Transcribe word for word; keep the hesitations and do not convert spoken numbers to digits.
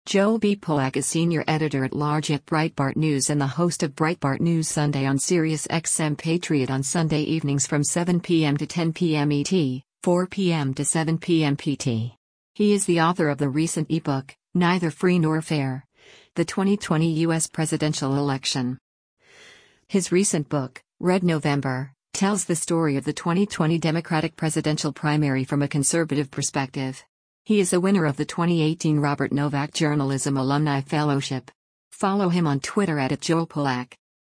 Joel B. Polak is senior editor-at-large at Breitbart News and the host of Breitbart News Sunday on Sirius X M Patriot on Sunday evenings from seven p m to ten p m E T, four p m to seven p m P T. He is the author of the recent ebook, Neither Free Nor Fair: The twenty twenty U S Presidential Election. His recent book, Red November, tells the story of the twenty twenty Democratic presidential primary from a conservative perspective. He is a winner of the twenty eighteen Robert Novak Journalism Alumni Fellowship. Follow him on Twitter at, at Joel Polak.